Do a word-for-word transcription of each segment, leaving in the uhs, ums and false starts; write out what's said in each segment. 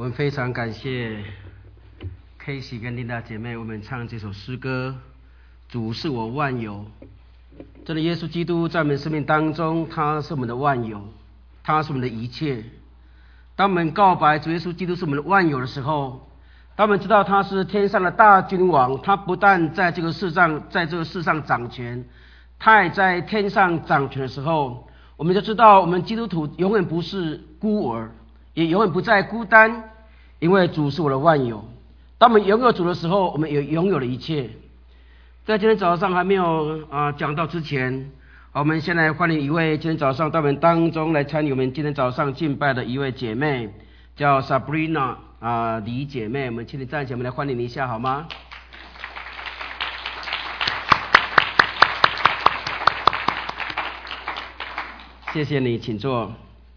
我们非常感谢 Casey 跟琳达姐妹，我们唱这首诗歌，主是我万有。真的，耶稣基督在我们生命当中，他是我们的万有，他是我们的一切。当我们告白主耶稣基督是我们的万有的时候，当我们知道他是天上的大君王，他不但在这个世上，在这个世上掌权，他也在天上掌权的时候，我们就知道我们基督徒永远不是孤儿，也永远不再孤单，因为主是我的万有。当我们拥有主的时候，我们也拥有了一切。在今天早上还没有啊讲到之前，我们先来欢迎一位今天早上到我们当中来参与我们今天早上敬拜的一位姐妹，叫 Sabrina 啊李姐妹，我们请你站起来，我们来欢迎你一下好吗？谢谢你，请坐。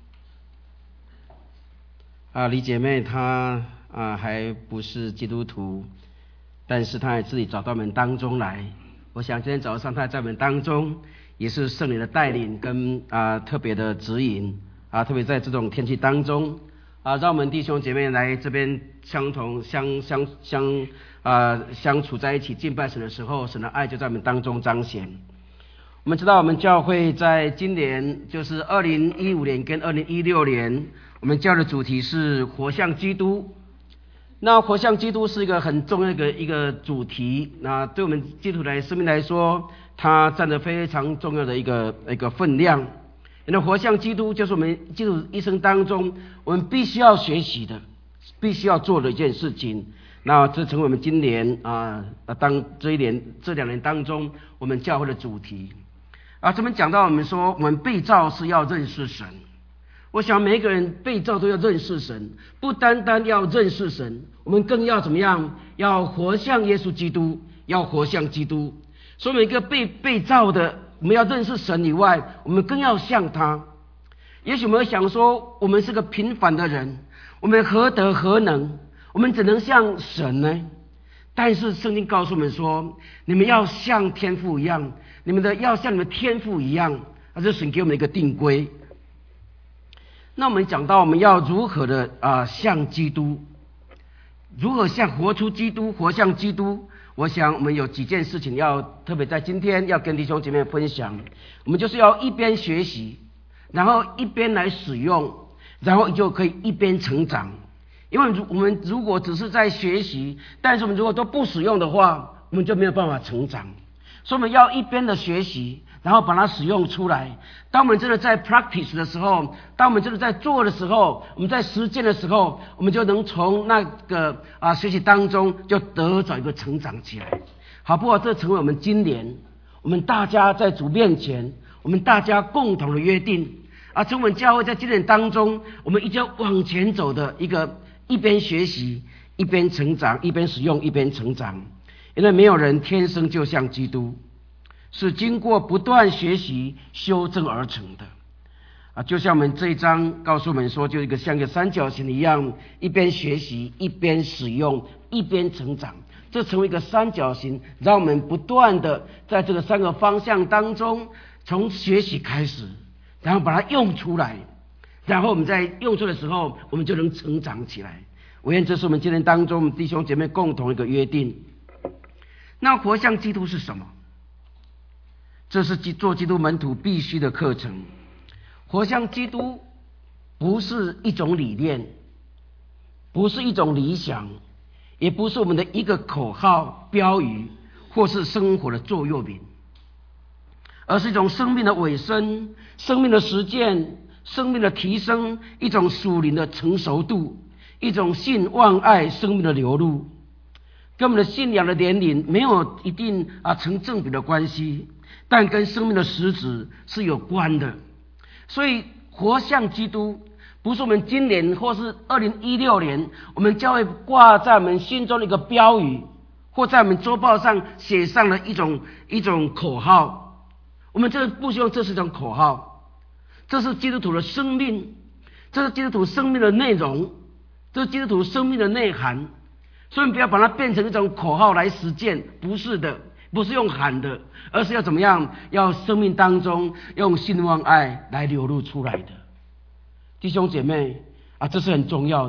啊，李姐妹她啊还不是基督徒，但是她也自己找到我们当中来。我想今天早上她在我们当中，也是圣灵的带领跟啊特别的指引啊，特别在这种天气当中啊，让我们弟兄姐妹来这边相同相相相啊相处在一起敬拜神的时候，神的爱就在我们当中彰显。我们知道我们教会在今年就是二零一五年跟二零一六年，我们教的主题是活像基督。那活像基督是一个很重要的一个主题，那对我们基督徒的生命来说，它占着非常重要的一个一个分量。因为活像基督就是我们基督徒一生当中我们必须要学习的，必须要做的一件事情。那这成为我们今年啊当这一年这两年当中我们教会的主题。啊，这边讲到我们说，我们被造是要认识神。我想每一个人被造都要认识神，不单单要认识神，我们更要怎么样？要活像耶稣基督，要活像基督。所以每个被被造的，我们要认识神以外，我们更要像他。也许我们会想说，我们是个平凡的人，我们何德何能？我们怎能像神呢？但是圣经告诉我们说，你们要像天父一样，你们的要像你们天父一样，这是神给我们一个定规。那我们讲到我们要如何的啊、呃、像基督，如何像活出基督，活像基督。我想我们有几件事情要特别在今天要跟弟兄姐妹分享。我们就是要一边学习，然后一边来使用，然后就可以一边成长。因为我们如果只是在学习，但是我们如果都不使用的话，我们就没有办法成长。所以我们要一边的学习，然后把它使用出来。当我们真的在 practice 的时候，当我们真的在做的时候，我们在实践的时候，我们就能从那个啊学习当中就得着一个成长起来，好不好？这成为我们今年我们大家在主面前，我们大家共同的约定啊，成为教会在今年当中，我们一直要往前走的一个一边学习一边成长，一边使用一边成长。因为没有人天生就像基督，是经过不断学习修正而成的啊，就像我们这一章告诉我们说，就一个像一个三角形一样，一边学习一边使用一边成长，这成为一个三角形，让我们不断的在这个三个方向当中，从学习开始，然后把它用出来，然后我们在用出来的时候，我们就能成长起来。我愿这是我们今天当中我们弟兄姐妹共同一个约定。那活像基督是什么？这是做基督门徒必须的课程。活像基督不是一种理念，不是一种理想，也不是我们的一个口号标语或是生活的座右铭，而是一种生命的尾声，生命的实践，生命的提升，一种属灵的成熟度，一种信望爱生命的流露，跟我们的信仰的年龄没有一定啊成正比的关系，但跟生命的实质是有关的。所以活像基督不是我们今年或是二零一六年我们教会挂在我们心中的一个标语，或在我们周报上写上了一种一种口号。我们这不希望这是一种口号，这是基督徒的生命，这是基督徒生命的内容，这是基督徒生命的内涵。所以不要把它变成一种口号来实践，不是的，不是用喊的，而是要怎么样？要生命当中用信望爱来流露出来的。弟兄姐妹啊，这是很重要的。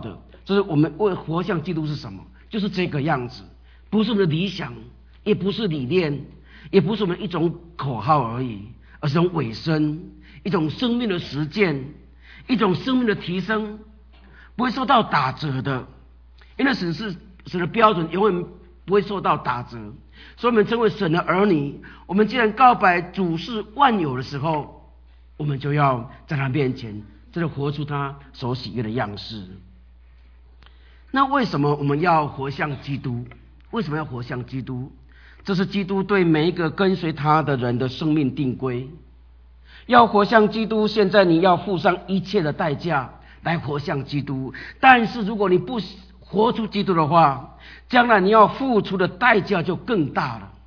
就是我们为活像基督是什么？就是这个样子，不是我们的理想，也不是理念，也不是我们一种口号而已，而是一种委身，一种生命的实践，一种生命的提升，不会受到打折的。因为神是神的标准，永远不会受到打折。所以我们成为神的儿女，我们既然告白主是万有的时候，我们就要在他面前真的活出他所喜悦的样式。那为什么我们要活像基督？为什么要活像基督？这是基督对每一个跟随他的人的生命定规。要活像基督，现在你要付上一切的代价来活像基督。但是如果你不活出基督的话，将来你要付出的代价就更大了。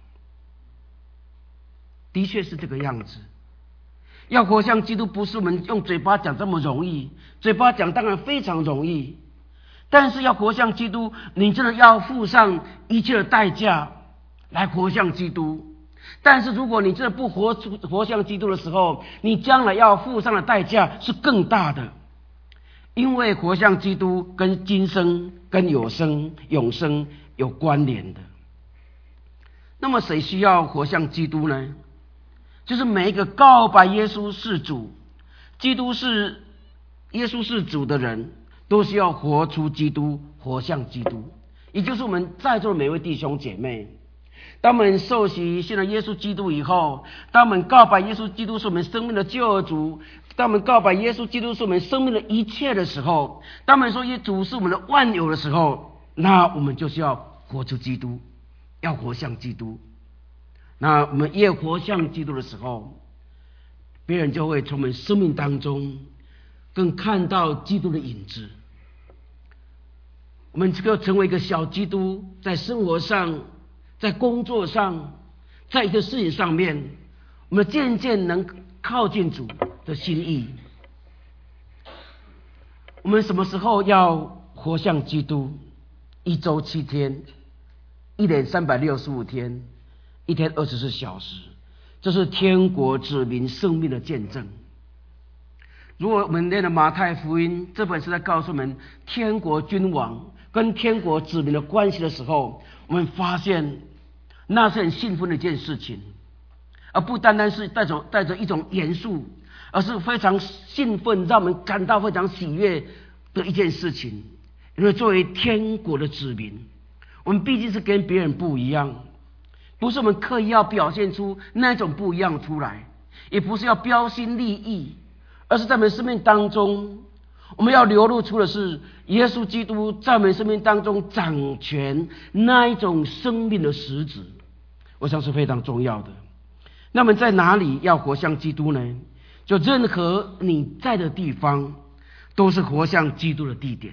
的确是这个样子。要活像基督，不是我们用嘴巴讲这么容易，嘴巴讲当然非常容易，但是要活像基督，你真的要付上一切的代价来活像基督。但是如果你真的不活出活像基督的时候，你将来要付上的代价是更大的。因为活像基督跟今生跟有生永生有关联的。那么谁需要活像基督呢？就是每一个告白耶稣是主，基督是耶稣是主的人，都需要活出基督，活像基督。也就是我们在座的每位弟兄姐妹，当我们受洗信了耶稣基督以后，当我们告白耶稣基督是我们生命的救主，当我们告白耶稣基督是我们生命的一切的时候，当我们说耶主是我们的万有的时候，那我们就是要活出基督，要活像基督。那我们越活像基督的时候，别人就会从我们生命当中更看到基督的影子。我们这个成为一个小基督，在生活上，在工作上，在一个事情上面，我们渐渐能靠近主的心意。我们什么时候要活像基督？一周七天，一年三百六十五天，一天二十四小时，这是天国子民生命的见证。如果我们念了马太福音，这本是在告诉我们天国君王跟天国子民的关系的时候，我们发现那是很兴奋的一件事情，而不单单是带着带着一种严肃，而是非常兴奋，让我们感到非常喜悦的一件事情。因为作为天国的子民，我们毕竟是跟别人不一样，不是我们刻意要表现出那种不一样出来，也不是要标新立异，而是在我们生命当中，我们要流露出的是耶稣基督在我们生命当中掌权那一种生命的实质，我想是非常重要的。那么在哪里要活像基督呢？就任何你在的地方，都是活像基督的地点。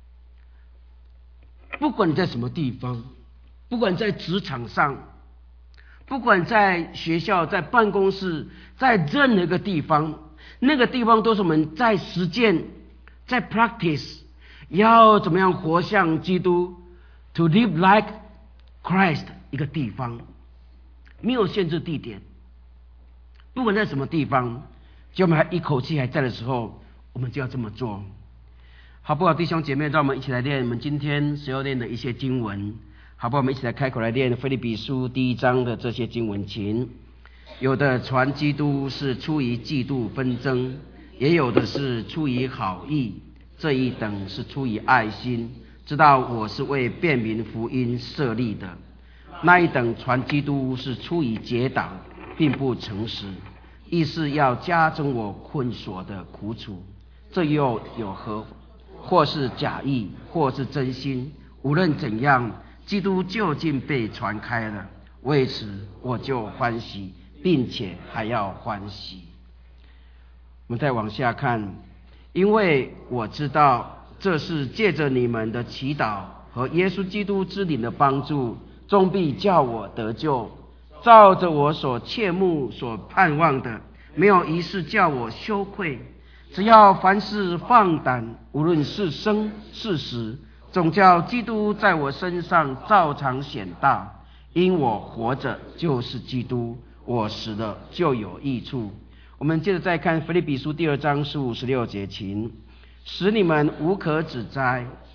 不管你在什么地方，不管在职场上，不管在学校，在办公室，在任何一个地方，那个地方都是我们在实践，在 practice 要怎么样活像基督 to live like Christ 一个地方，没有限制地点。不管在什么地方，只要我们还一口气还在的时候，我们就要这么做。好不好，弟兄姐妹，让我们一起来练我们今天所要练的一些经文。好不好，我们一起来开口来练腓立比书第一章的这些经文情。有的传基督是出于嫉妒纷争，也有的是出于好意，这一等是出于爱心，知道我是为辨明福音设立的。那一等传基督是出于结党，并不诚实，意是要加增我困锁的苦楚。这又有何？或是假意，或是真心，无论怎样，基督究竟被传开了，为此我就欢喜，并且还要欢喜。我们再往下看，因为我知道这是借着你们的祈祷和耶稣基督之灵的帮助，终必叫我得救，照着我所切慕所盼望的，没有一事叫我羞愧。只要凡事放胆，无论是生是死，总叫基督在我身上照常显大。因我活着就是基督，我死了就有益处。我们接着再看腓立比书第二章十五十六节，请使你们无可指摘，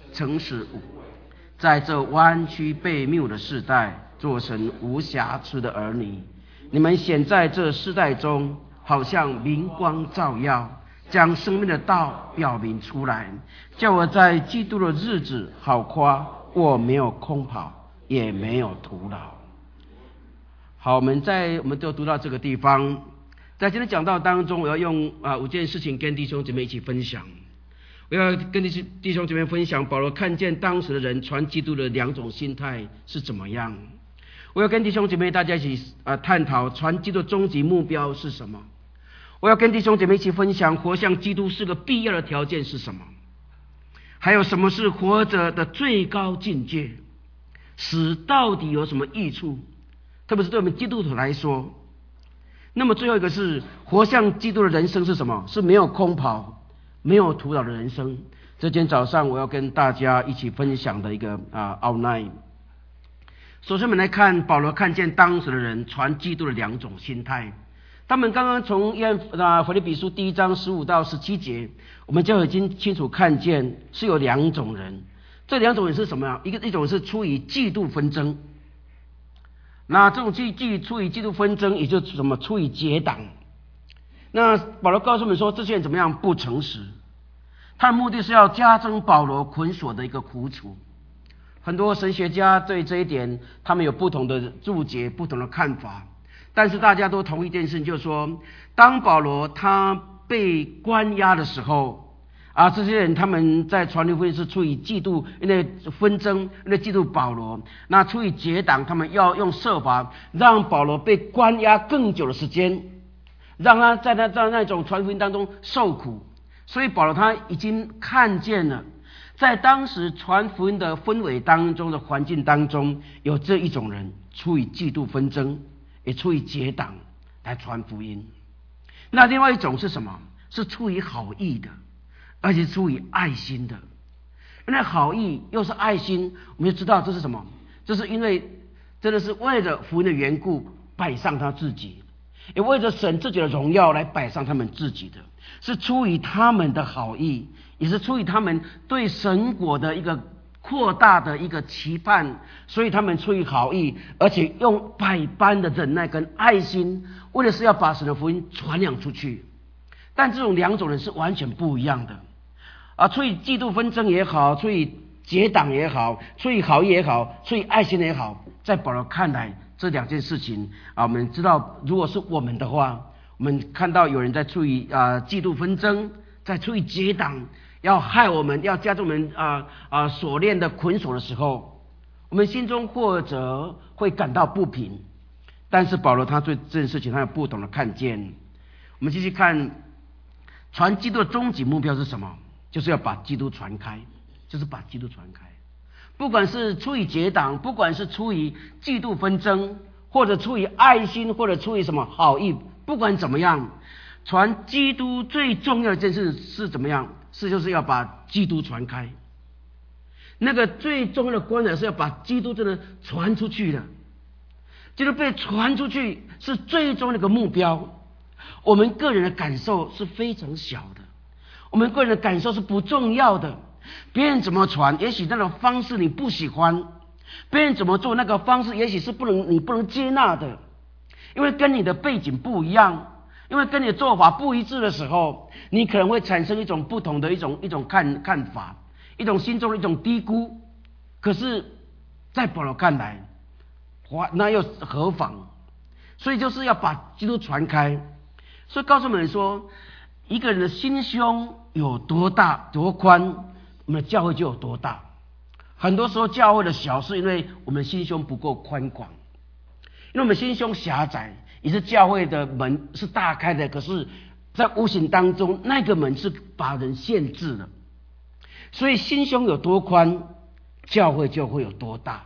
诚实无，在这弯曲悖谬的世代，做成无瑕疵的儿女。你们显在这世代中，好像明光照耀，将生命的道表明出来，叫我在基督的日子好夸，我没有空跑，也没有徒劳。好，我们在我们都读到这个地方，在今天讲道当中，我要用啊五件事情跟弟兄姐妹一起分享。我要跟弟弟兄姐妹分享保罗看见当时的人传基督的两种心态是怎么样。我要跟弟兄姐妹大家一起啊探讨传基督的终极目标是什么。我要跟弟兄姐妹一起分享活像基督是个必要的条件是什么，还有什么是活着的最高境界，死到底有什么益处，特别是对我们基督徒来说。那么最后一个是活像基督的人生是什么，是没有空跑没有徒劳的人生。这今天早上我要跟大家一起分享的一个啊 outline。首先我们来看保罗看见当时的人传基督的两种心态。他们刚刚从约啊腓立比书第一章十五到十七节，我们就已经清楚看见是有两种人。这两种人是什么样？一个一种是出于嫉妒纷争，那这种嫉嫉出于嫉妒纷争，也就是什么出于结党。那保罗告诉我们说，这些人怎么样不诚实？他的目的是要加增保罗捆锁的一个苦楚。很多神学家对这一点，他们有不同的注解、不同的看法。但是大家都同意一件事情，就是说，当保罗他被关押的时候，啊，这些人他们在传福音是出于嫉妒，因为纷争，因为嫉妒保罗，那出于结党，他们要用设法让保罗被关押更久的时间，让他在他在那种传福音当中受苦。所以保罗他已经看见了，在当时传福音的氛围当中的环境当中，有这一种人出于嫉妒纷争，也出于结党来传福音。那另外一种是什么？是出于好意的，而且出于爱心的。那好意又是爱心，我们就知道这是什么？这是因为真的是为了福音的缘故摆上他自己，也为了神自己的荣耀来摆上他们自己的，是出于他们的好意，也是出于他们对神国的一个扩大的一个期盼，所以他们出于好意，而且用百般的忍耐跟爱心，为的是要把神的福音传扬出去。但这种两种人是完全不一样的啊！出于嫉妒纷争也好，出于结党也好，出于好意也好，出于爱心也好，在保罗看来，这两件事情啊，我们知道，如果是我们的话，我们看到有人在出于啊嫉妒纷争，在出于结党，要害我们，要加重我们啊啊锁链的捆锁的时候，我们心中或者会感到不平。但是保罗他对这件事情他有不同的看见。我们继续看，传基督的终极目标是什么？就是要把基督传开，就是把基督传开。不管是出于结党，不管是出于嫉妒纷争，或者出于爱心，或者出于什么好意，不管怎么样，传基督最重要的一件事是怎么样？是就是要把基督传开。那个最重要的观点是要把基督真的传出去的，基督被传出去是最终的一个目标。我们个人的感受是非常小的，我们个人的感受是不重要的。别人怎么传，也许那种方式你不喜欢；别人怎么做，那个方式也许是不能你不能接纳的，因为跟你的背景不一样，因为跟你的做法不一致的时候，你可能会产生一种不同的一种一种看看法，一种心中的一种低估。可是，在保罗看来，那又何妨？所以就是要把基督传开。所以告诉我们说，一个人的心胸有多大多宽，我们的教会就有多大。很多时候教会的小，是因为我们心胸不够宽广，因为我们心胸狭窄，也是教会的门是大开的，可是在无形当中，那个门是把人限制了。所以心胸有多宽，教会就会有多大。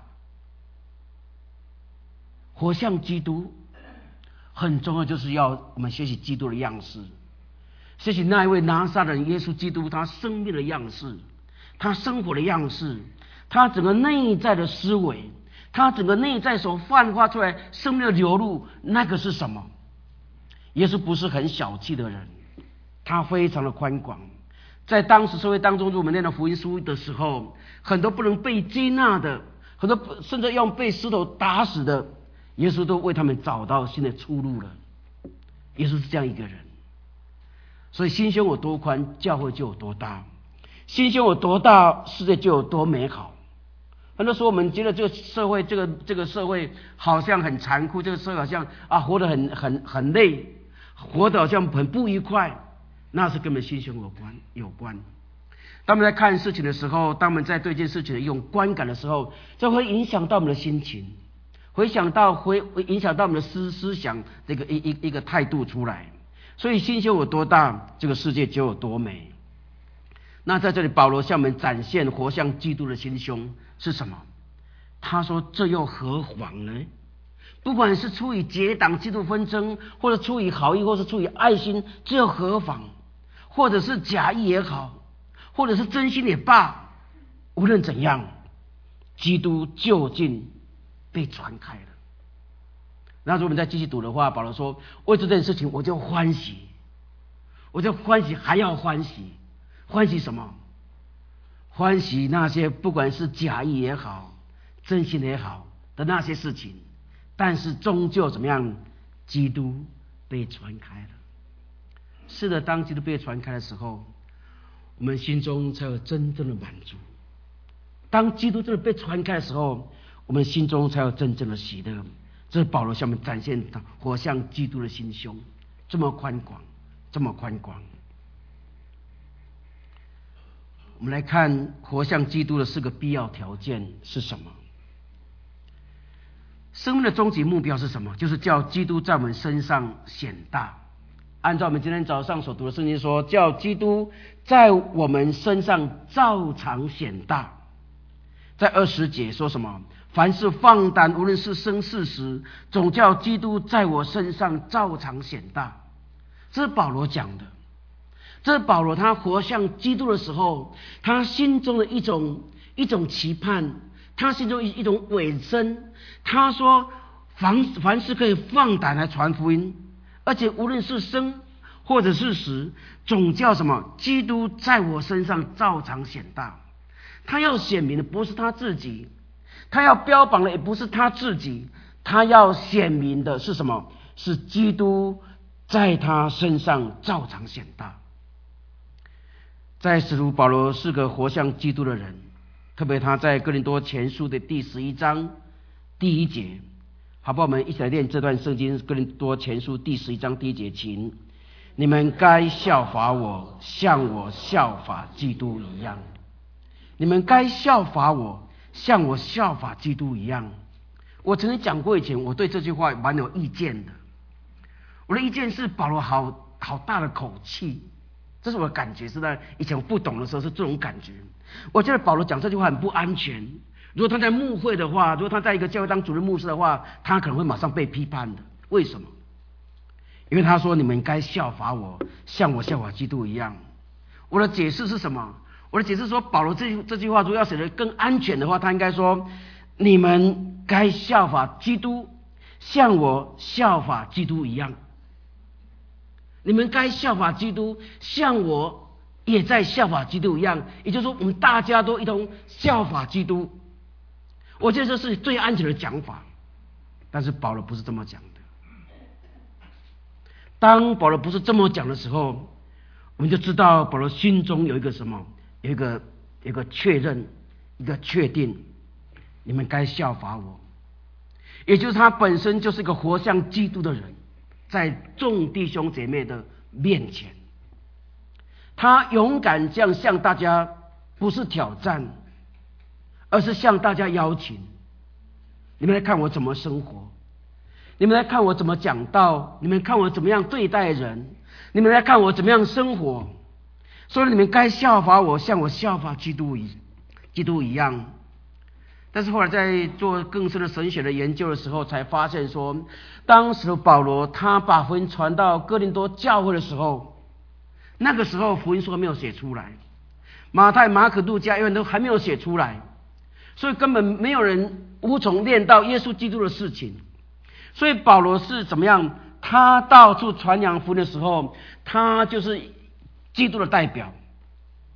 活像基督很重要，就是要我们学习基督的样式，学习那一位拿撒勒人耶稣基督他生命的样式，他生活的样式，他整个内在的思维，他整个内在所泛化出来生命的流露，那个是什么？耶稣不是很小气的人，他非常的宽广。 在当时社会当中，如果我们念到福音书的时候，很多不能被接纳的，很多甚至要被石头打死的，耶稣都为他们找到新的出路了。耶稣是这样一个人。所以心胸有多宽，教会就有多大；心胸有多大，世界就有多美好。很多时候我们觉得这个社会，这个这个社会好像很残酷，这个社会好像啊活得很很很累，活得好像很不愉快，那是跟我们心胸有关有关。当我们在看事情的时候，当我们在对这件事情的一种观感的时候，这会影响到我们的心情，回想到会影响到我们的思思想这个一一一个态度出来。所以心胸有多大，这个世界就有多美。那在这里保罗向我们展现活像基督的心胸是什么？他说这又何妨呢？不管是出于结党嫉妒纷争，或者出于好意，或是出于爱心，这又何妨？或者是假意也好，或者是真心也罢，无论怎样，基督究竟被传开了。那如果我们再继续读的话，保罗说为这件事情我就欢喜，我就欢喜还要欢喜。欢喜什么？欢喜那些不管是假意也好，真心也好的那些事情，但是终究怎么样？基督被传开了。是的，当基督被传开的时候，我们心中才有真正的满足。当基督真的被传开的时候，我们心中才有真正的喜乐。这是保罗向我们展现的活像基督的心胸，这么宽广，这么宽广。我们来看活像基督的四个必要条件是什么？生命的终极目标是什么？就是叫基督在我们身上显大。按照我们今天早上所读的圣经说，叫基督在我们身上照常显大。在二十节说什么？凡是放胆，无论是生是死，总叫基督在我身上照常显大。这是保罗讲的。这是保罗他活像基督的时候，他心中的一种一种期盼，他心中一一种委身。他说凡凡是可以放胆来传福音，而且无论是生或者是死，总叫什么？基督在我身上照常显大。他要显明的不是他自己，他要标榜的也不是他自己，他要显明的是什么？是基督在他身上照常显大。在使徒保罗是个活像基督的人，特别他在哥林多前书的第十一章第一节，好不好？我们一起来念这段圣经，哥林多前书第十一章第一节，请你们该效法我，像我效法基督一样。你们该效法我，像我效法基督一样。我曾经讲过，以前我对这句话蛮有意见的。我的意见是保罗好好大的口气，这是我的感觉，是在以前我不懂的时候是这种感觉。我觉得保罗讲这句话很不安全。如果他在牧会的话，如果他在一个教会当主任牧师的话，他可能会马上被批判的。为什么？因为他说你们该效法我，像我效法基督一样。我的解释是什么？我的解释说，保罗这这句话如果要写得更安全的话，他应该说你们该效法基督，像我效法基督一样。你们该效法基督，像我也在效法基督一样。也就是说，我们大家都一同效法基督。我觉得这是最安全的讲法。但是保罗不是这么讲的。当保罗不是这么讲的时候，我们就知道保罗心中有一个什么？有一个有一个确认，一个确定，你们该效法我。也就是他本身就是一个活像基督的人，在众弟兄姐妹的面前，他勇敢这样向大家，不是挑战，而是向大家邀请。你们来看我怎么生活，你们来看我怎么讲道，你们看我怎么样对待人，你们来看我怎么样生活。所以你们该效法我，像我效法基督一基督一样。但是后来在做更深的神学的研究的时候，才发现说，当时保罗他把福音传到哥林多教会的时候，那个时候福音书还没有写出来，马太、马可、路加、约翰都还没有写出来，所以根本没有人无从念到耶稣基督的事情。所以保罗是怎么样？他到处传扬福音的时候，他就是基督的代表。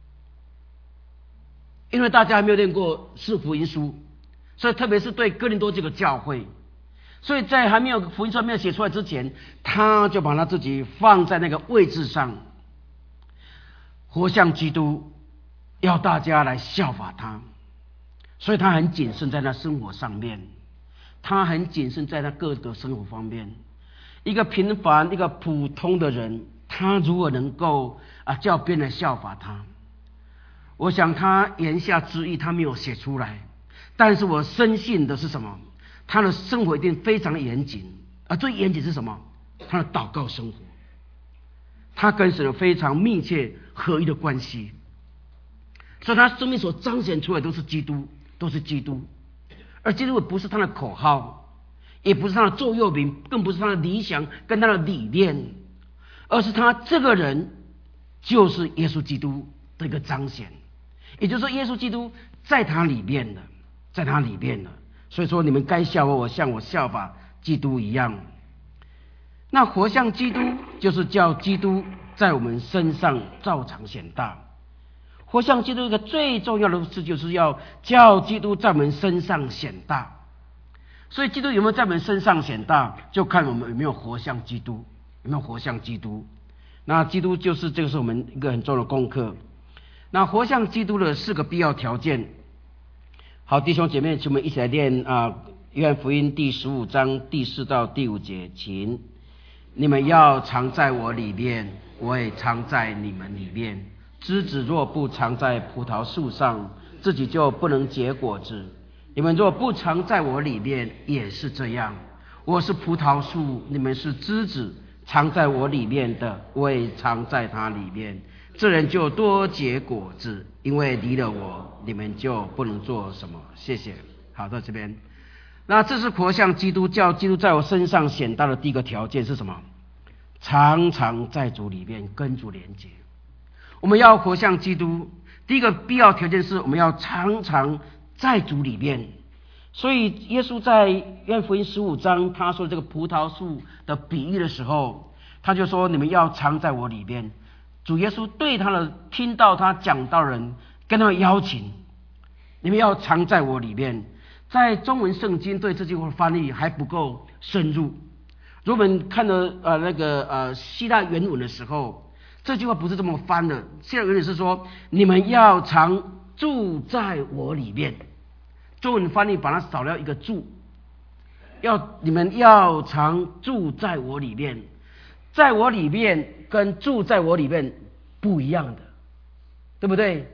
因为大家还没有念过四福音书，所以特别是对哥林多这个教会，所以在还没有福音书没有写出来之前，他就把他自己放在那个位置上，活像基督，要大家来效法他。所以他很谨慎在那生活上面，他很谨慎在那各个生活方面。一个平凡一个普通的人，他如何能够啊叫别人效法他？我想他言下之意他没有写出来，但是我深信的是什么？他的生活一定非常的严谨，而最严谨是什么？他的祷告生活，他跟神有非常密切合一的关系，所以他生命所彰显出来都是基督，都是基督。而基督不是他的口号，也不是他的座右铭，更不是他的理想跟他的理念，而是他这个人就是耶稣基督的一个彰显。也就是说，耶稣基督在他里面了，在他里面了。所以说，你们该效法我，像我效法基督一样。那活像基督，就是叫基督在我们身上照常显大。活像基督一个最重要的事，就是要叫基督在我们身上显大。所以，基督有没有在我们身上显大，就看我们有没有活像基督，有没有活像基督。那基督就是这个是我们一个很重要的功课。那活像基督的四个必要条件。好，弟兄姐妹，请我们一起来念啊，约翰福音第十五章第四到第五节，请你们要常在我里面，我也常在你们里面。枝子若不常在葡萄树上，自己就不能结果子。你们若不常在我里面，也是这样。我是葡萄树，你们是枝子，常在我里面的，我也常在他里面。这人就多结果子，因为离了我，你们就不能做什么。谢谢。好，到这边。那这是活像基督，叫基督在我身上显大的第一个条件是什么？常常在主里面跟主连结。我们要活像基督，第一个必要条件是我们要常常在主里面。所以耶稣在约翰福音十五章他说这个葡萄树的比喻的时候，他就说你们要常在我里面。主耶稣对他的听到他讲道人跟他们邀请，你们要常在我里面。在中文圣经对这句话的翻译还不够深入。如果我们看了呃那个呃希腊原文的时候，这句话不是这么翻的。希腊原文是说你们要常住在我里面。中文翻译把它少了一个住，要你们要常住在我里面。在我里面跟住在我里面不一样的，对不对？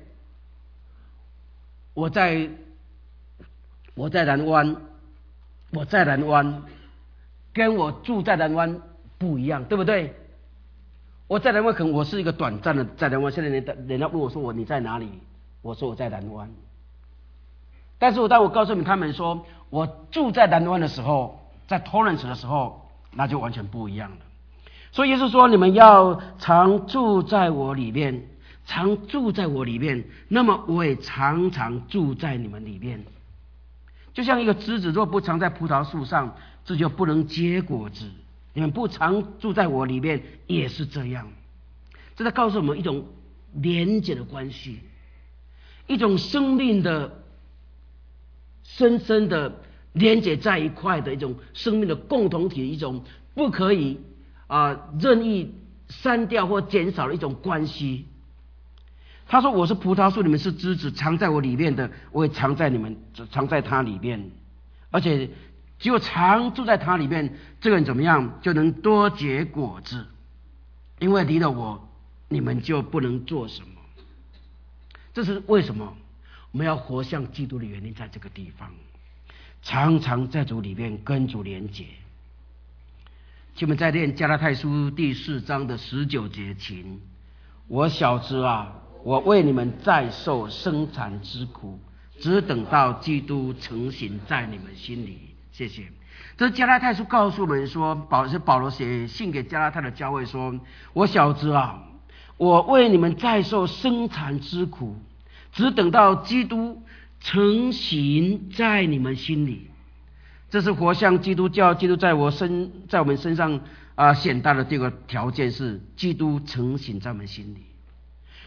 我在我在南湾，我在南湾，跟我住在南湾不一样，对不对？我在南湾可能我是一个短暂的在南湾，现在人人家问我说我你在哪里？我说我在南湾。但是我当我告诉你他们说我住在南湾的时候，在 Torrance 的时候，那就完全不一样了。所以耶稣说你们要常住在我里面，常住在我里面，那么我也常常住在你们里面。就像一个枝子若不常在葡萄树上，这就不能结果子。你们不常住在我里面也是这样。这在告诉我们一种连结的关系，一种生命的深深的连结在一块的一种生命的共同体，一种不可以啊、呃，任意删掉或减少的一种关系。他说我是葡萄树，你们是枝子，藏在我里面的，我也藏在你们，藏在他里面。而且只有常住在他里面，这个人怎么样就能多结果子，因为离了我，你们就不能做什么。这是为什么我们要活像基督的原因，在这个地方常常在主里面跟主连结。请我们再念加拉太书第四章的十九节，请我小子啊，我为你们再受生产之苦，只等到基督成形在你们心里。谢谢。这加拉太书告诉我们说，保是保罗写信给加拉太的教会说，我小子啊，我为你们再受生产之苦，只等到基督成形在你们心里。这是活像基督教，基督在我身在我们身上啊显大的这个条件是基督成形在我们心里。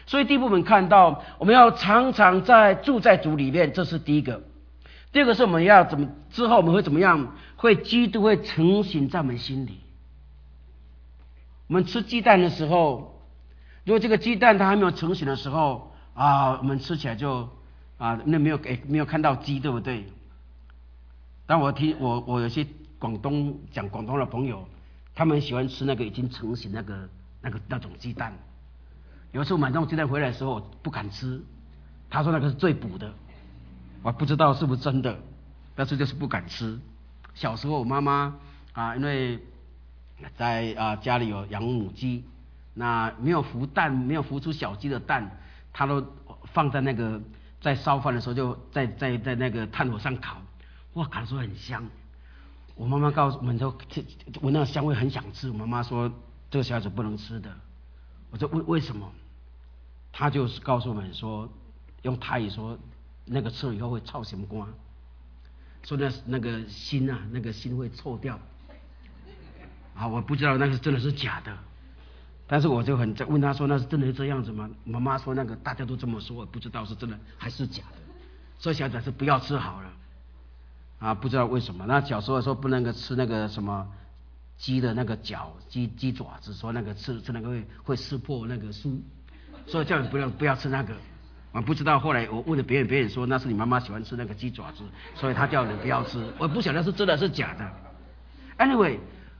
所以第一部分看到我们要常常在住在主里面，这是第一个。第二个是我们要怎么之后我们会怎么样？会基督会成型在我们心里。我们吃鸡蛋的时候，如果这个鸡蛋它还没有成型的时候啊，我们吃起来就啊那没有诶没有看到鸡，对不对？但我听我我有些广东讲广东的朋友，他们喜欢吃那个已经成型那个那个那种鸡蛋。有一次我买那种鸡蛋回来的时候，我不敢吃，他说那个是最补的，我不知道是不是真的，但是就是不敢吃。小时候我妈妈啊，因为在啊家里有养母鸡，那没有孵蛋，没有孵出小鸡的蛋，她都放在那个在烧饭的时候就在在在那个炭火上烤，哇，烤的时候很香。我妈妈告诉我们说，闻那个香味很想吃。我妈妈说这个小孩子不能吃的。我说为为什么？她就是告诉我们说，用台语说，那个吃了以后会臭心肝，说那那个心啊，那个心会臭掉。啊，我不知道那个真的是假的，但是我就很问他说那是真的是这样子吗？妈妈说那个大家都这么说，我不知道是真的还是假的，所以小孩子不要吃好了。啊，不知道为什么。那小时候说不能够吃那个什么鸡的那个脚、鸡鸡爪子，说那个吃吃那个会会撕破那个酥，所以叫你不要不要吃那个。我不知道后来我问了别人，别人说那是你妈妈喜欢吃那个鸡爪子，所以她叫你不要吃。我不晓得是真的是假的。Anyway。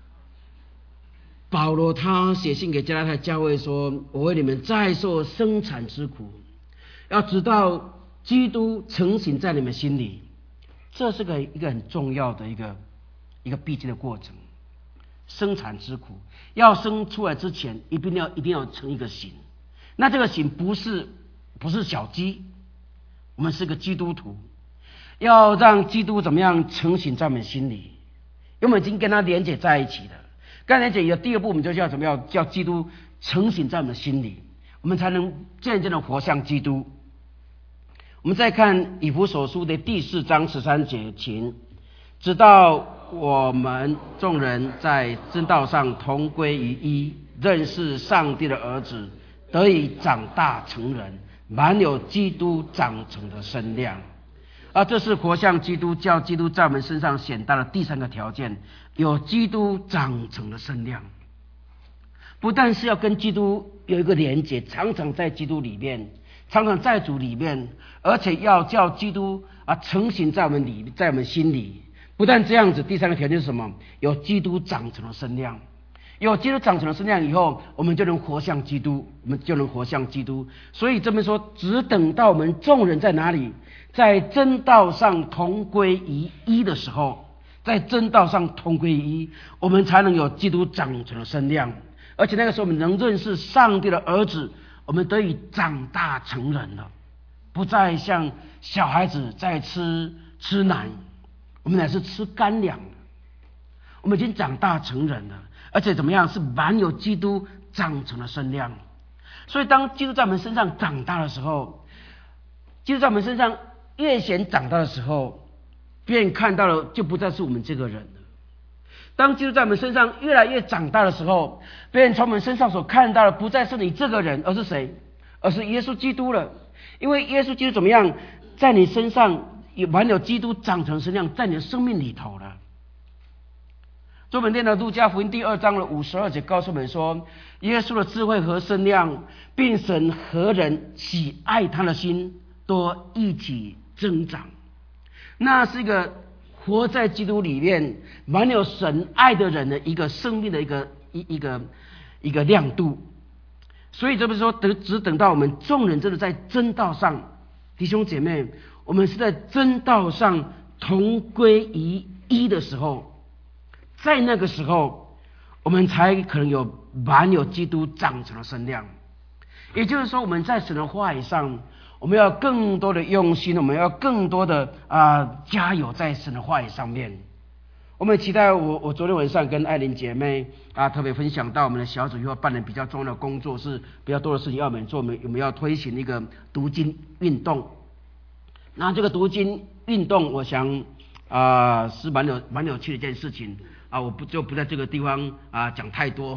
保罗他写信给加拉太教会说，我为你们再受生产之苦，要知道基督成型在你们心里，这是个一个很重要的一个一个必经的过程。生产之苦要生出来之前，一定要一定要成一个形。那这个形不是不是小鸡，我们是个基督徒，要让基督怎么样成型在我们心里，因为我们已经跟他连结在一起的。刚才讲的第二步，我们就叫怎么样？叫基督成型在我们的心里，我们才能渐渐的活像基督。我们再看以弗所书的第四章十三节，请直到我们众人在真道上同归于一，认识上帝的儿子，得以长大成人，满有基督长成的身量。而这是活像基督，叫基督在我们身上显大的第三个条件，有基督长成的身量。不但是要跟基督有一个连结，常常在基督里面，常常在主里面，而且要叫基督啊成型在我们里，在我们心里。不但这样子，第三个条件是什么？有基督长成的身量。有基督长成的身量以后，我们就能活像基督，我们就能活像基督。所以这么说，只等到我们众人在哪里？在真道上同归于一的时候，在真道上同归于一，我们才能有基督长成的身量。而且那个时候我们能认识上帝的儿子，我们得以长大成人了，不再像小孩子在吃吃奶，我们乃是吃干粮，我们已经长大成人了，而且怎么样？是满有基督长成的身量。所以当基督在我们身上长大的时候，基督在我们身上越显长大的时候，别人看到了就不再是我们这个人了。当基督在我们身上越来越长大的时候，别人从我们身上所看到的不再是你这个人，而是谁？而是耶稣基督了。因为耶稣基督怎么样，在你身上也满有基督长成身量，在你的生命里头了。所以我们念的路加福音第二章的五十二节告诉我们说，耶稣的智慧和身量，并神和人喜爱他的心，都一起增长。那是一个活在基督里面满有神爱的人的一个生命的一个一一个一个亮度。所以这不是说等只等到我们众人真的在真道上，弟兄姐妹，我们是在真道上同归于一的时候，在那个时候我们才可能有满有基督长成的身量。也就是说，我们在神的话语上，我们要更多的用心，我们要更多的啊、呃、加油在神的话语上面。我们期待我我昨天晚上跟艾琳姐妹啊特别分享到，我们的小组以后办的比较重要的工作是比较多的事情要我们做，我们我们要推行一个读经运动。那这个读经运动，我想啊、呃、是蛮有蛮有趣的一件事情啊，我不就不在这个地方啊讲太多哈，就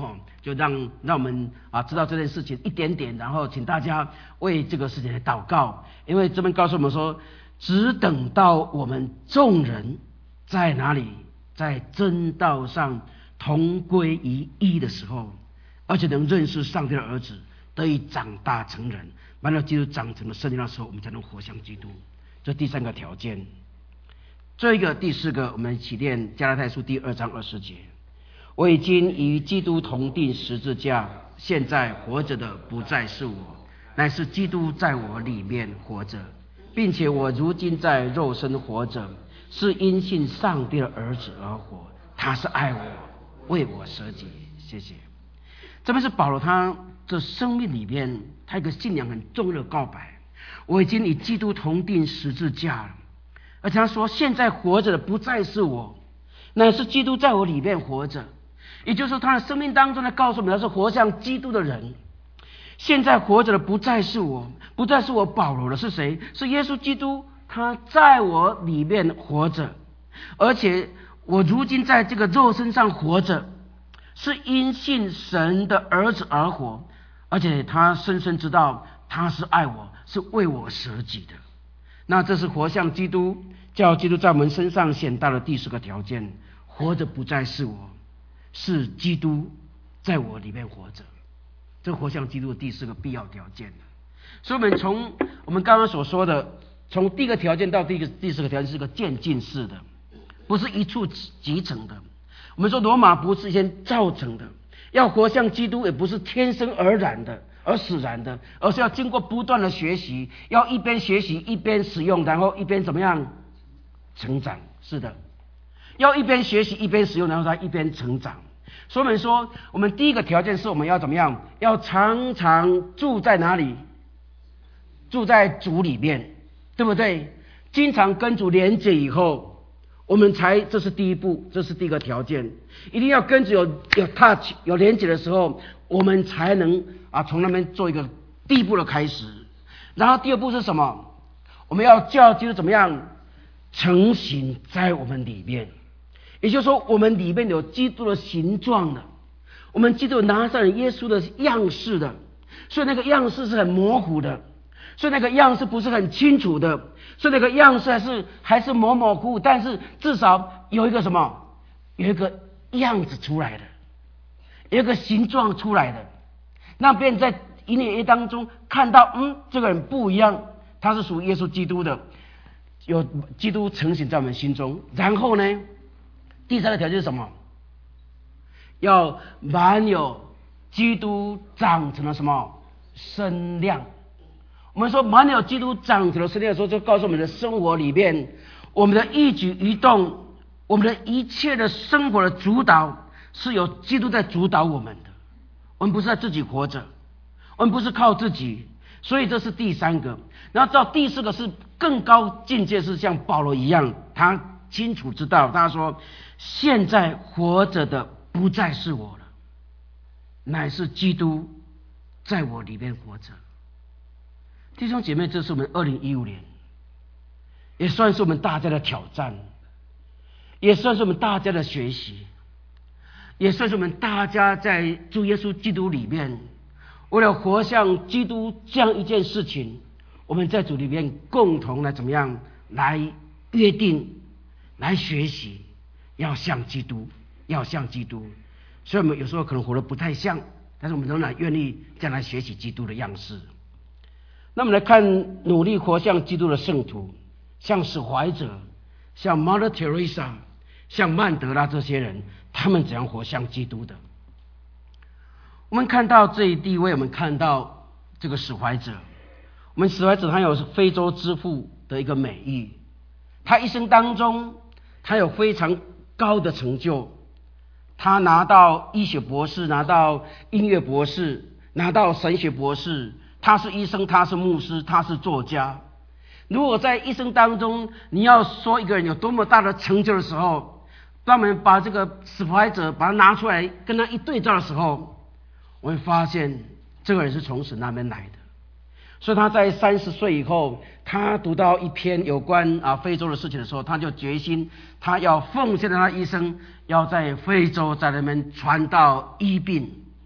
就让让我们啊知道这件事情一点点，然后请大家为这个事情来祷告，因为这边告诉我们说，只等到我们众人在哪里，在真道上同归于一的时候，而且能认识上帝的儿子，得以长大成人，完了基督长成了圣灵的时候，我们才能活像基督。这第三个条件。这一个第四个，我们一起念加拉太书第二章二十节。我已经与基督同定十字架，现在活着的不再是我，乃是基督在我里面活着，并且我如今在肉身活着，是因信上帝的儿子而活。他是爱我，为我舍己。谢谢。这边是保罗他的生命里面，他一个信仰很重要的告白。我已经与基督同定十字架了，而且他说，现在活着的不再是我，乃是基督在我里面活着。也就是说，他的生命当中呢，告诉我们他是活像基督的人。现在活着的不再是我，不再是我保罗了，是谁？是耶稣基督，他在我里面活着，而且我如今在这个肉身上活着，是因信神的儿子而活，而且他深深知道他是爱我，是为我舍己的。那这是活像基督，叫基督在我们身上显大的第四个条件。活着不再是我，是基督在我里面活着，这活像基督的第四个必要条件。所以我们从我们刚刚所说的，从第一个条件到第一个第四个条件是个渐进式的，不是一触即成的。我们说罗马不是先造成的，要活像基督也不是天生而然的而使然的，而是要经过不断的学习，要一边学习一边使用，然后一边怎么样成长。是的，要一边学习一边使用，然后它一边成长。所以我们说，我们第一个条件是我们要怎么样？要常常住在哪里？住在主里面，对不对？经常跟主连结以后，我们才，这是第一步，这是第一个条件。一定要跟主有有 touch 有连结的时候，我们才能啊从那边做一个第一步的开始。然后第二步是什么？我们要叫基督怎么样成形在我们里面。也就是说，我们里面有基督的形状的，我们基督拿撒勒耶稣的样式的，所以那个样式是很模糊的，所以那个样式不是很清楚的，所以那个样式还是还是模模糊糊，但是至少有一个什么，有一个样子出来的，有一个形状出来的，那别人在一年一当中看到，嗯，这个人不一样，他是属于耶稣基督的，有基督成形在我们心中。然后呢，第三个条件是什么？要满有基督长成了什么身量。我们说满有基督长成了身量的时候，就告诉我们的生活里面，我们的一举一动，我们的一切的生活的主导，是由基督在主导我们的。我们不是在自己活着，我们不是靠自己，所以这是第三个。然后到第四个是更高境界，是像保罗一样，他清楚知道，他说现在活着的不再是我了，乃是基督在我里面活着。弟兄姐妹，这是我们二零一五年，也算是我们大家的挑战，也算是我们大家的学习，也算是我们大家在主耶稣基督里面，为了活像基督这样一件事情，我们在主里面共同来怎么样来约定，来学习，要像基督，要像基督。所以我们有时候可能活得不太像，但是我们仍然愿意这样来学习基督的样式。那么来看努力活像基督的圣徒，像史怀哲，像 Mother Teresa， 像曼德拉这些人，他们怎样活像基督的？我们看到这一地位，我们看到这个史怀哲，我们史怀哲他有非洲之父的一个美誉，他一生当中他有非常高的成就，他拿到医学博士，拿到音乐博士，拿到神学博士，他是医生，他是牧师，他是作家。如果在一生当中你要说一个人有多么大的成就的时候，当我们把这个史怀哲把他拿出来跟他一对照的时候，我会发现这个人是从神那边来的。所以他在三十岁以后，他读到一篇有关啊非洲的事情的时候，他就决心他要奉献他的一生，要在非洲在那边传道医病。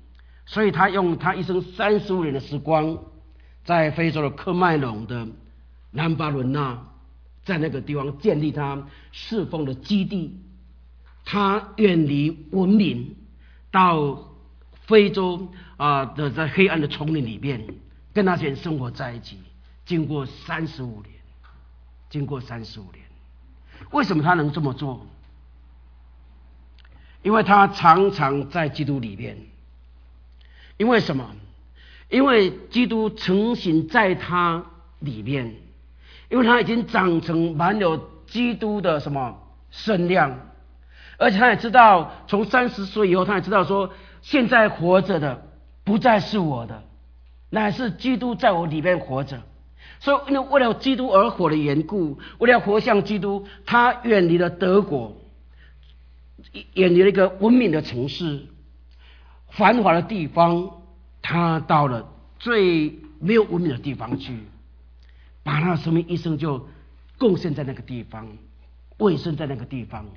所以他用他一生三十五年的时光，在非洲的科麦隆的南巴伦纳，在那个地方建立他侍奉的基地。他远离文明，到非洲啊的在黑暗的丛林里面，跟那些人生活在一起。经过三十五年，经过三十五年，为什么他能这么做？因为他常常在基督里面。因为什么？因为基督成型在他里面，因为他已经长成满有基督的什么身量，而且他也知道，从三十岁以后，他也知道说，现在活着的不再是我的，乃是基督在我里面活着。所以，因为为了基督而活的缘故，为了活像基督，他远离了德国，远离了一个文明的城市、繁华的地方，他到了最没有文明的地方去，把他的生命一生就贡献在那个地方，委身在那个地方。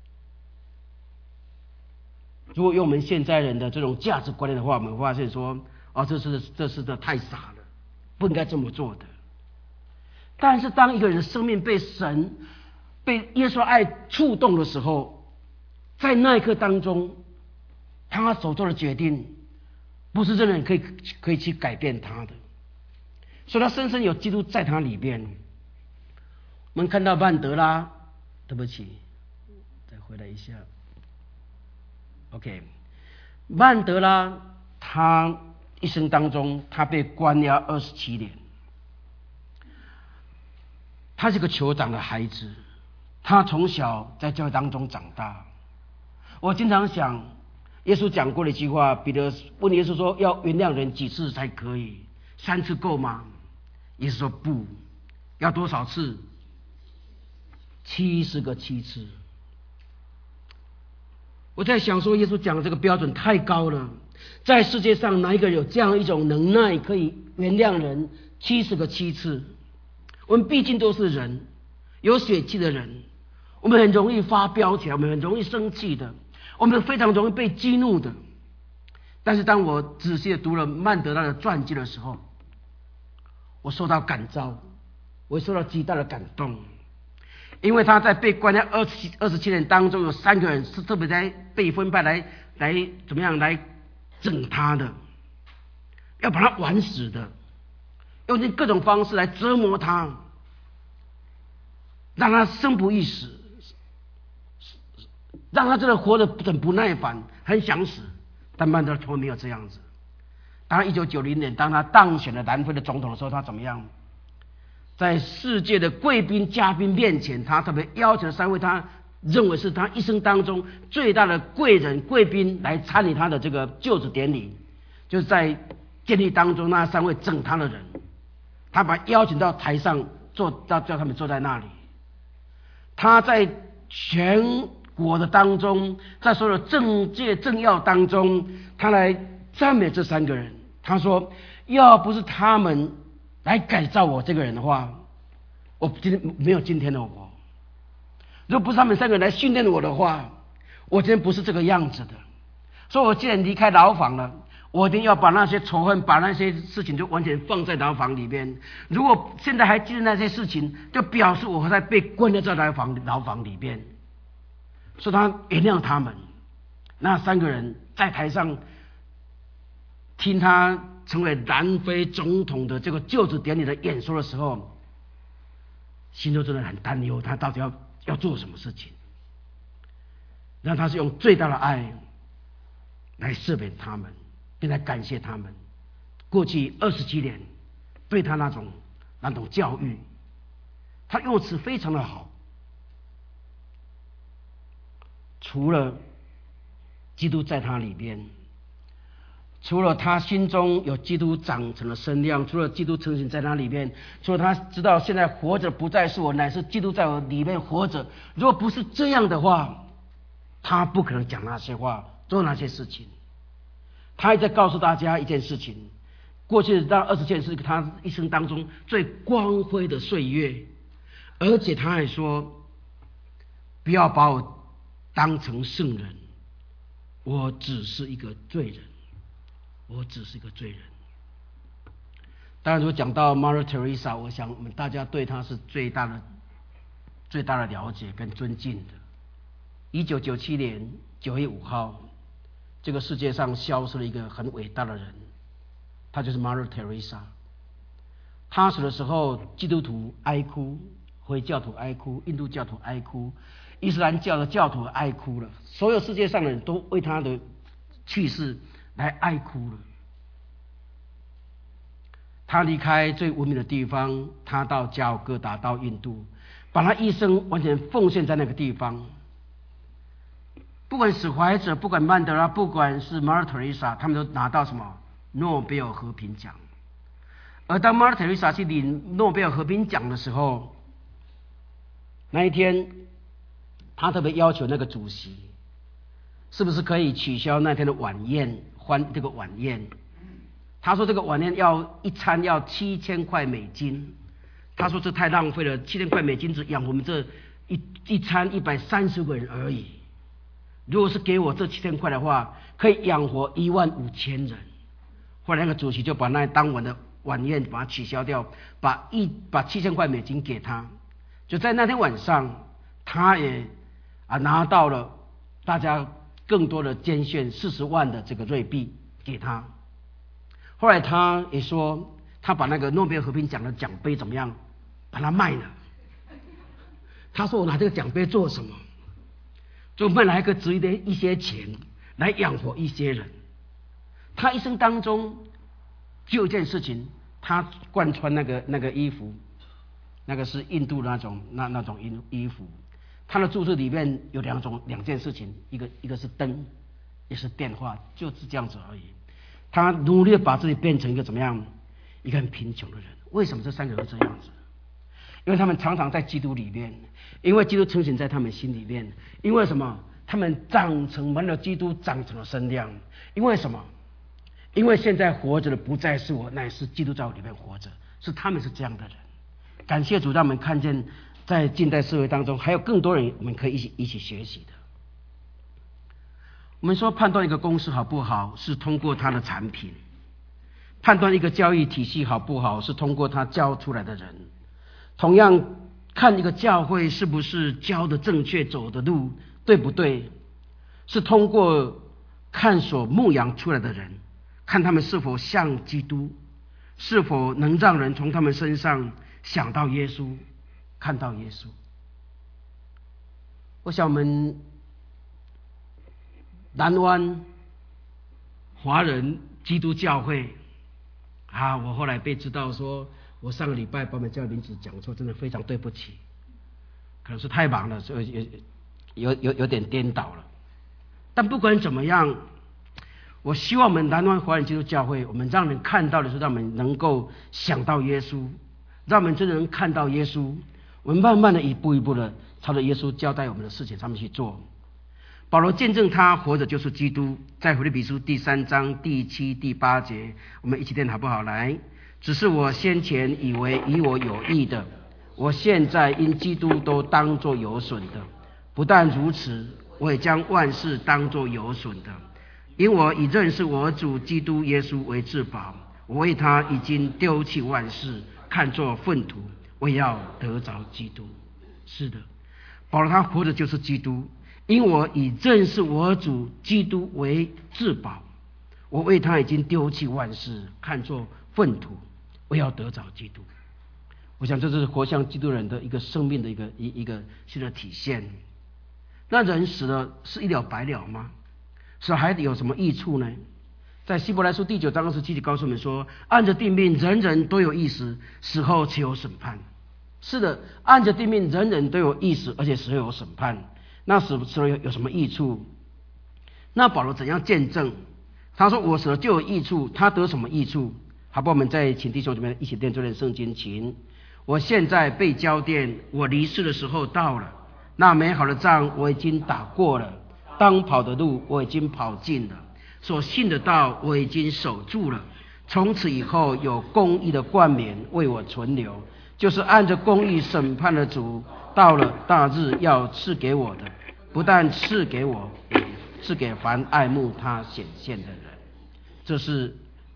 如果用我们现在人的这种价值观念的话，我们会发现说，哦，这是这是的太傻了，不应该这么做的。但是当一个人的生命被神、被耶稣爱触动的时候，在那一刻当中，他所做的决定，不是任何人可以可以去改变他的，所以他深深有基督在他里边。我们看到曼德拉，对不起，再回来一下。OK， 曼德拉他一生当中，他被关押二十七年。他是个酋长的孩子，他从小在教会当中长大。我经常想，耶稣讲过的一句话，彼得问耶稣说：“要原谅人几次才可以？三次够吗？”耶稣说：“不，要多少次？七十个七次。”我在想说，耶稣讲的这个标准太高了，在世界上哪一个人有这样一种能耐，可以原谅人七十个七次？我们毕竟都是人，有血气的人，我们很容易发飙起来，我们很容易生气的，我们非常容易被激怒的。但是当我仔细的读了曼德拉的传记的时候，我受到感召，我受到极大的感动。因为他在被关在二十二十七年当中，有三个人是特别在被分派来来怎么样来整他的，要把他玩死的，用尽各种方式来折磨他，让他生不欲死，让他真的活得很不耐烦，很想死。但曼德拉从来没有这样子。当一九九零年，当他当选了南非的总统的时候，他怎么样？在世界的贵宾嘉宾面前，他特别邀请了三位他认为是他一生当中最大的贵人贵宾来参与他的这个就职典礼，就是在监狱当中那三位整他的人，他把他邀请到台上坐，到叫他们坐在那里。他在全国的当中，在所有的政界政要当中，他来赞美这三个人。他说：“要不是他们来改造我这个人的话，我今天没有今天的我。如果不是他们三个人来训练我的话，我今天不是这个样子的。所以我既然离开牢房了，我一定要把那些仇恨，把那些事情就完全放在牢房里面。如果现在还记得那些事情，就表示我还在被关在牢房牢房里边。所以他原谅他们。那三个人在台上听他成为南非总统的这个就职典礼的演说的时候，心中真的很担忧，他到底要要做什么事情。让他是用最大的爱来赦免他们，并来感谢他们过去二十七年对他那种那种教育。他用词非常的好。除了基督在他里边，除了他心中有基督长成的身量，除了基督成型在他里面，除了他知道现在活着不再是我，乃是基督在我里面活着。如果不是这样的话，他不可能讲那些话，做那些事情。他还在告诉大家一件事情：过去那二十件是他一生当中最光辉的岁月，而且他还说，不要把我当成圣人，我只是一个罪人。 我只是一个罪人。当然，如果讲到 Mother Teresa， 我想我们大家对她是最大的、最大的了解跟尊敬的。一九九七年九月五号，这个世界上消失了一个很伟大的人，他就是 Mother Teresa。他死的时候，基督徒哀哭，回教徒哀哭，印度教徒哀哭，伊斯兰教的教徒哀哭了，所有世界上的人都为他的去世来哀哭了。他离开最文明的地方，他到加尔各答，到印度，把他一生完全奉献在那个地方。不管史怀哲，不管曼德拉，不管是 Mother Teresa， 他们都拿到什么诺贝尔和平奖。而当 Mother Teresa 去领诺贝尔和平奖的时候，那一天他特别要求那个主席，是不是可以取消那天的晚宴，欢这个晚宴。他说这个晚宴要一餐要七千块美金，他说这太浪费了，七千块美金只养我们这一一餐一百三十个人而已。如果是给我这七千块的话，可以养活一万五千人。后来那个主席就把那当晚的晚宴把它取消掉，把一把七千块美金给他。就在那天晚上，他也啊拿到了大家更多的捐献四十万的这个瑞币给他。后来他也说，他把那个诺贝尔和平奖的奖杯怎么样，把它卖了。他说我拿这个奖杯做什么？就卖来一个值的一些钱来养活一些人。他一生当中只有一件事情，他贯穿那个那个衣服，那个是印度那种那那种衣衣服。他的住处里面有两种两件事情，一个一个是灯，也是电话，就是这样子而已。他努力把自己变成一个怎么样，一个很贫穷的人。为什么这三个人这样子？因为他们常常在基督里面，因为基督成型在他们心里面。因为什么？他们长成满了基督，长成了身量。因为什么？因为现在活着的不再是我，乃是基督在我里面活着。是他们是这样的人。感谢主，让我们看见在近代社会当中还有更多人我们可以一起一起学习的。我们说判断一个公司好不好，是通过它的产品；判断一个教育体系好不好，是通过它教出来的人。同样，看一个教会是不是教的正确，走的路对不对，是通过看所牧养出来的人，看他们是否像基督，是否能让人从他们身上想到耶稣，看到耶稣。我想我们南湾华人基督教会啊，我后来被知道说，我上个礼拜把我们教名字讲错，真的非常对不起，可能是太忙了，所以有有有点颠倒了。但不管怎么样，我希望我们南湾华人基督教会，我们让人看到的是，让我们能够想到耶稣，让我们真的能看到耶稣。我们慢慢的一步一步的朝着耶稣交代我们的事情上面去做。保罗见证他活着就是基督，在腓立比书第三章第七、第八节，我们一起念好不好？来，只是我先前以为与我有益的，我现在因基督都当作有损的。不但如此，我也将万事当作有损的，因我以认识我主基督耶稣为至宝。我为他已经丢弃万事，看作粪土，为要得着基督。是的，保罗他活着就是基督。因我以认识我主基督为至宝，我为他已经丢弃万事，看作粪土，我要得着基督。我想这是活像基督人的一个生命的一个一一个新的体现。那人死了是一了百了吗？死了还有什么益处呢？在希伯来书第九章二十七节告诉我们说，按着定命，人人都有意识，死后且有审判。是的，按着定命，人人都有意识，而且死后有审判。那死死了有有什么益处？那保罗怎样见证？他说我死了就有益处，他得什么益处？好吧，我们再请弟兄姊妹一起念这段圣经。请，我现在被交奠，我离世的时候到了。那美好的仗我已经打过了，当跑的路我已经跑尽了，所信的道我已经守住了。从此以后有公义的冠冕为我存留，就是按着公义审判的主，到了大日要赐给我的，不但赐给我，也赐给凡爱慕他显现的人。这是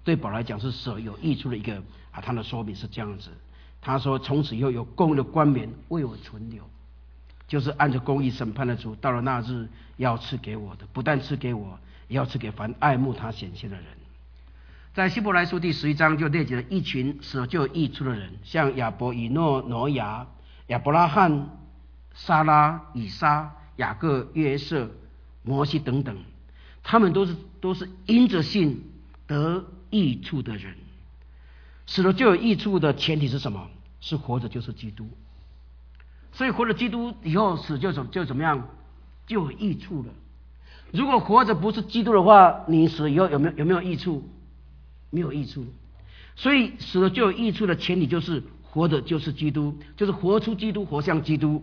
对保罗来讲是舍有益处的一个啊，他的说明是这样子。他说：“从此以后有公义的冠冕为我存留，就是按着公义审判的主，到了那日要赐给我的，不但赐给我，也要赐给凡爱慕他显现的人。”在希伯来书第十一章就列举了一群舍就有益处的人，像亚伯、以诺、挪亚、亚伯拉罕、撒拉、以撒、雅各、约瑟、摩西等等，他们都是都是因着信得益处的人。死了就有益处的前提是什么？是活着就是基督。所以活着基督以后死就怎就怎么样，就有益处了。如果活着不是基督的话，你死以后有没有有没有益处？没有益处。所以死了就有益处的前提就是活着就是基督，就是活出基督，活像基督。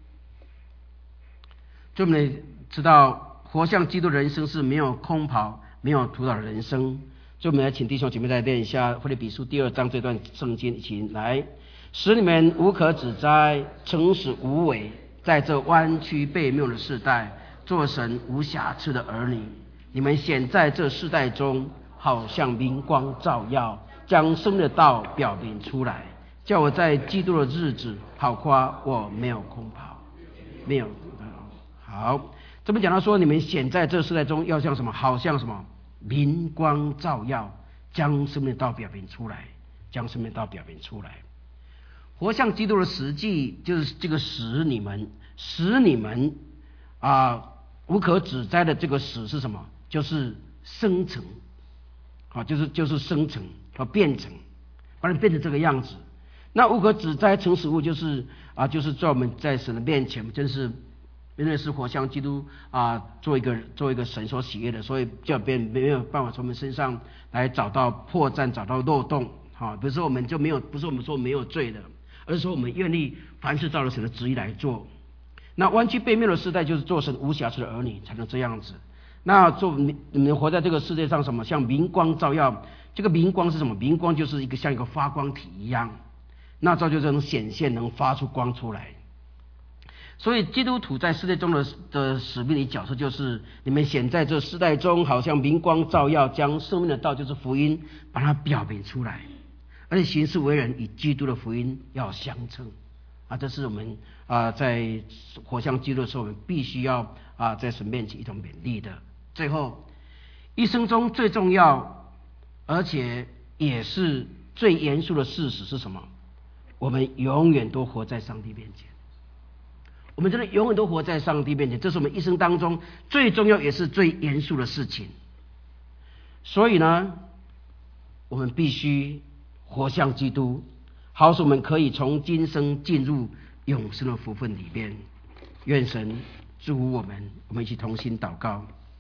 就我们知道，活像基督的人生是没有空跑、没有徒劳的人生。所以我们来请弟兄姐妹再念一下腓立比书第二章这段圣经，一起来：使你们无可指摘，诚实无伪，在这弯曲悖谬的世代，做神无瑕疵的儿女。你们显在这世代中，好像明光照耀，将生的道表明出来，叫我在基督的日子好夸我没有空跑，没有好。这边讲到说，你们显在这世代中，要像什么？好像什么？明光照耀，将生命的道表明出来，将生命的道表明出来。活像基督的实际就是这个使你们，使你们啊无可指摘的这个使是什么？就是生成，好，就是就是生成和变成，把你变成这个样子。那无可指摘成实物就是啊，就是在我们在神的面前，真是。因为是活像基督啊，做一个做一个神所喜悦的，所以就变没有办法从我们身上来找到破绽，找到漏洞。好，不是我们就没有，不是我们说没有罪的，而是说我们愿意凡事照着神的旨意来做。那弯曲悖谬的时代，就是做神无瑕疵的儿女才能这样子。那做你们活在这个世界上，什么像明光照耀？这个明光是什么？明光就是一个像一个发光体一样，那照就能显现，能发出光出来。所以基督徒在世界中的的使命的角色，就是你们显在这世代中，好像明光照耀，将生命的道，就是福音，把它表明出来，而且行事为人与基督的福音要相称啊！这是我们啊在活像基督的时候，我们必须要啊在神面前一同勉励的。最后，一生中最重要，而且也是最严肃的事实是什么？我们永远都活在上帝面前。我们真的永远都活在上帝面前，这是我们一生当中最重要也是最严肃的事情。所以呢，我们必须活像基督，好使我们可以从今生进入永生的福分里面。愿神祝福我们，我们一起同心祷告。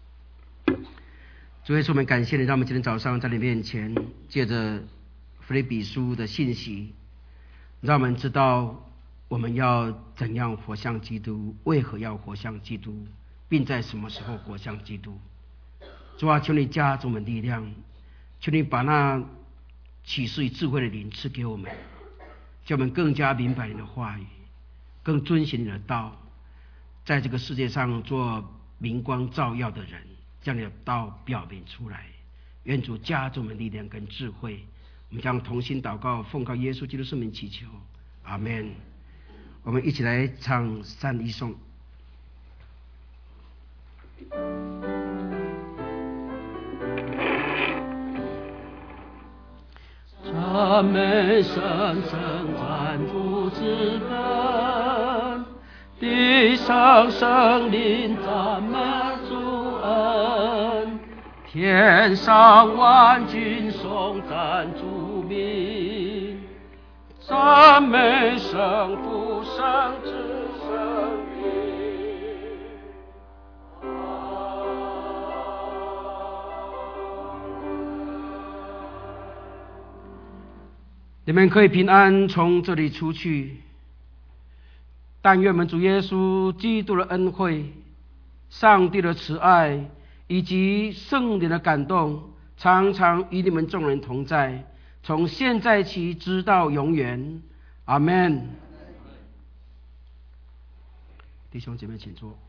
主耶稣，我们感谢你，让我们今天早上在你面前，借着腓立比书的信息，让我们知道我们要怎样活像基督，为何要活像基督，并在什么时候活像基督。主啊，求你加给我们力量，求你把那启示与智慧的灵赐给我们，叫我们更加明白你的话语，更遵循你的道，在这个世界上做明光照耀的人，将你的道表明出来。愿主加给我们力量跟智慧。我们将同心祷告，奉靠耶稣基督圣名祈求，阿们。我们一起来唱三一颂。 赞美神圣赞主之本，地上生灵赞美主恩，天上万军颂赞主名，赞美圣父圣子圣灵。 你们可以平安从这里出去，但愿我们主耶稣基督的恩惠、上帝的慈爱以及圣灵的感动，常常与你们众人同在，从现在起直到永远。阿们。弟兄姐妹请坐。